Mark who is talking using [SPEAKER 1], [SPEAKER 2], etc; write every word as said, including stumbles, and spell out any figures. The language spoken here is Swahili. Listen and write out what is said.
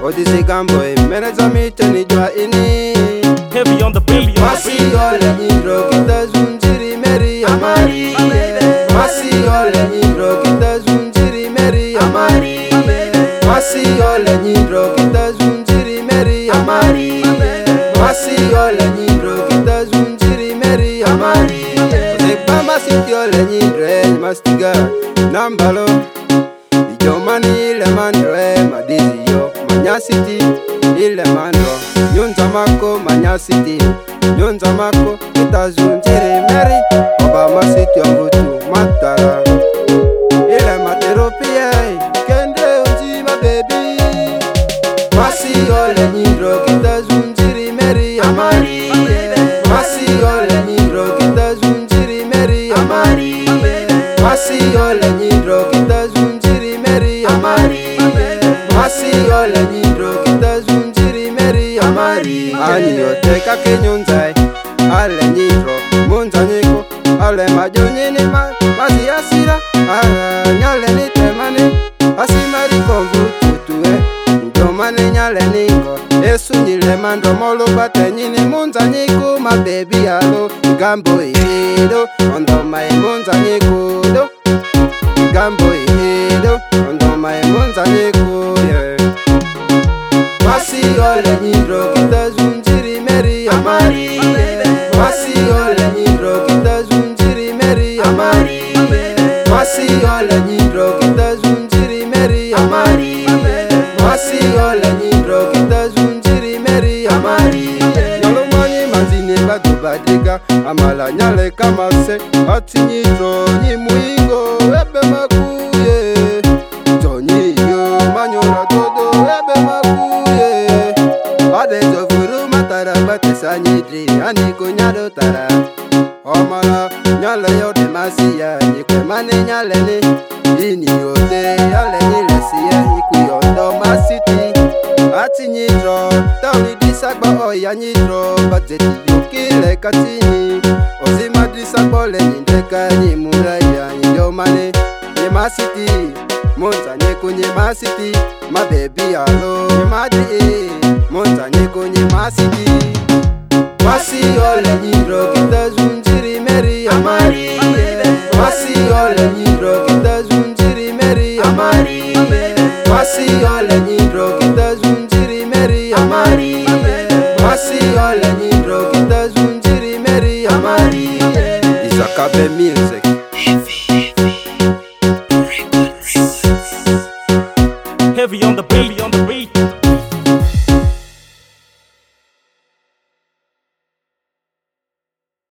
[SPEAKER 1] Odisi Gamboy, Meneza Mitani Jwa Ini.
[SPEAKER 2] Heavy on the baby,
[SPEAKER 1] Masi ole nyiro kita zunjiri Mary Amari. Masi ole nyiro kita zunjiri Mary Amari. Masi ole nyiro kita zunjiri Mary Amari. Masi ole nyiro kita zunjiri Mary Amari. Sekamba siti ole nyiro mastiga nambalo. Ijomani ile mandre madizi yo manyasiti ile mandro. Nyunza mako manyasiti Nyunza mako itazunjiri Mary Obama city ombutu matara ile materopia kende unji ma baby. Masi ole nyiro kitazunjiri Mary Amari. Masi ole nyiro kitazunjiri Mary Amari. Masi ole nyiro kitazunjiri Mary Amari. Masi ole nyiro kitazunjiri Mary Amari. Ani yoteka kenyunzai ale nyiro munzanyiko ale majonyini ma mazi asira ara nyale ni temane asimari kombu tutue ndomane nyale niko esu nyile mando molo batenyini munzanyiko ma baby alo gambo ihido ondoma e munzanyiko do gambo ihido ondoma e munzanyiko yeah. Masi ole nyiro kitazunjiri Mary Amari. Masi ole nyiro kitazunjiri Mary Amari. Masi ole nyiro kitazunjiri Mary Amari. Masi ole nyiro kitazunjiri Mary Amari. Nyalo mani mazine badu badega amala nyale kamase ati nyiro ni muingo ebe makuye Tony yo manyora todo ebe makuye Ade zovuru matara batisa nyidri ani kunyado tara Omala nyale yo demasiya nikwe mane nyale ni Ini yote yale nilesiya ikuyondo masiti Ati nyidro tauni disagba oya nyidro Bajeti yukile katini Ozima disagbo le nindeka ni muraya nyo mane Nyema city Monza nyeko nyema city Ma baby alo nyema di Monza nyeko nyema city Masi ole nyiro kitazunjiri Mary Amari. Masi ole nyiro kitazunjiri Mary Amari. Masi ole nyiro